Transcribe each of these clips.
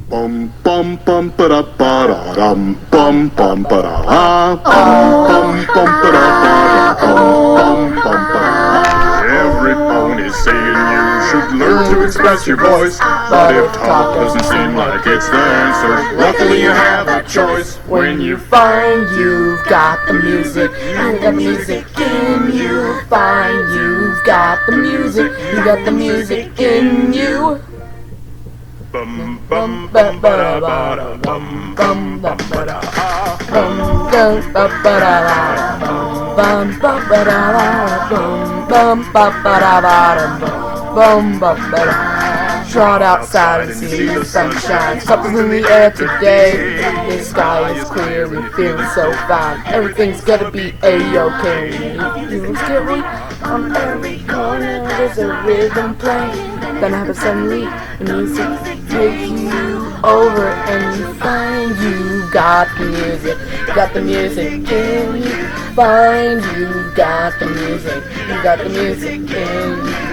Bum bum bum ba da ba da dum bum bum ba da bum bum ba da ba da bum bum ba da. Every pony saying you should learn to express your voice, but if talk doesn't seem like it's the answer, luckily you have a choice. When you find you've got the music, you got the music in you. Find you've got the music, you got the music in you. Bum bum bum ba da ba da bum bum bum ba da Bum bum ba ba da da bum bum ba da da bum ba ba da da bum ba ba da. Trot outside and see the sunshine. Something's in the air today. The sky is clear, we feel so fine. Everything's gonna be a-okay. Let's get me on every corner. There's a rhythm playing. Then I have a suddenly the music takes you over, and you find you got the music. Got the music in you. Find you got the music. You got the music in you.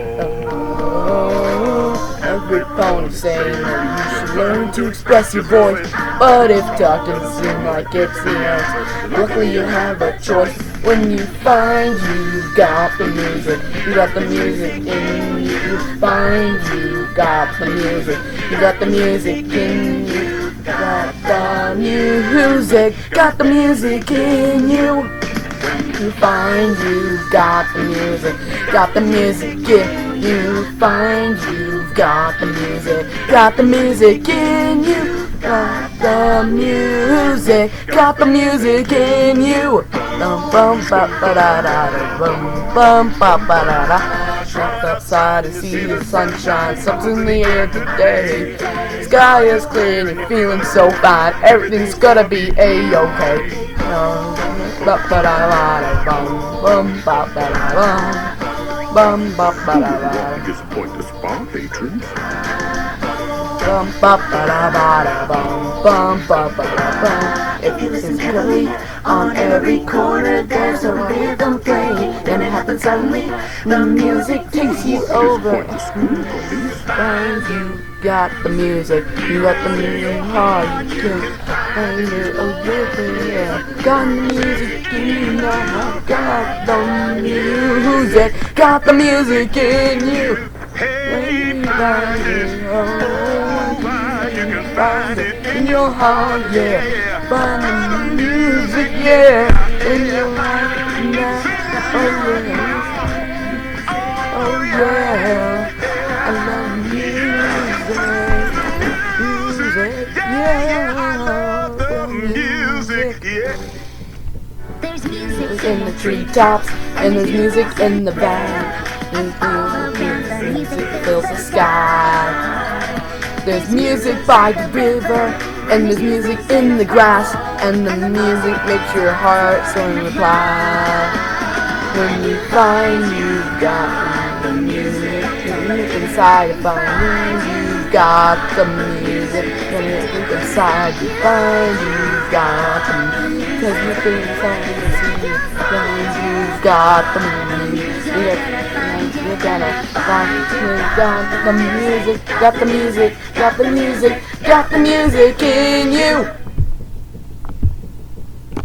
Every pony saying that you should learn to express your voice, but if talk doesn't seem like it's the answer, luckily you have a choice. When you find you got the music, you got the music in you. You find you got the music, you got the music in you. Got the music, got the music in you. You find you got the music, got the music in you. Find you've got the music in you. Got the music, got the music in you. Bum bum ba ba da da bum bum ba ba da da. Step outside and see the sunshine. Something's in the air today. Sky is clear and you're feeling so fine. Everything's gonna be a-okay. Ba ba da da bum bum ba ba da bum ba ba da da. Disappoint the spa patrons. Bum ba ba da ba da bum ba ba da bum. Everything's clearly on every corner. There's a rhythm playing. Then it happens suddenly. The music takes you over. Find you got the music. You got the music hard. You can find it over there. Got the music in you now. Got the music. Got the music in you. Hey, You find it in your heart, yeah. Find the music, yeah. In your heart now. Oh yeah. Oh yeah. I love music. Yeah. the music, yeah. There's music In the treetops, and there's music in the band. And music fills the sky. There's music by the river, and there's music in the grass, and the music makes your heart sing and reply. When you find you've got the music inside, you find you've got the music, when it's inside, you find you've got the music, 'cause you think inside you see, you've got the music. You're gonna find you got the music, got the music, got the music, got the music in you.